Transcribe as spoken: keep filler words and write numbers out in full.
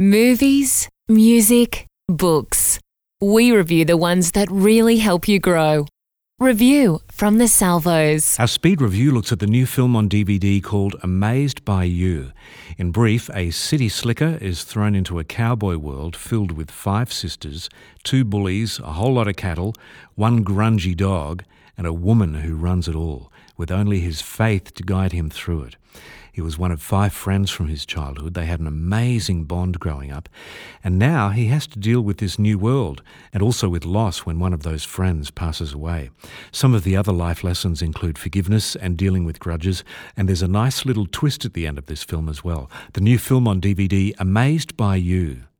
Movies, music, books. We review the ones that really help you grow. Review from the Salvos. Our speed review looks at the new film on D V D called Amazed by You. In brief, a city slicker is thrown into a cowboy world filled with five sisters, two bullies, a whole lot of cattle, one grungy dog, and a woman who runs it all, with only his faith to guide him through it. He was one of five friends from his childhood. They had an amazing bond growing up. And now he has to deal with this new world and also with loss when one of those friends passes away. Some of the other life lessons include forgiveness and dealing with grudges. And there's a nice little twist at the end of this film as well. The new film on D V D, Amazed by You.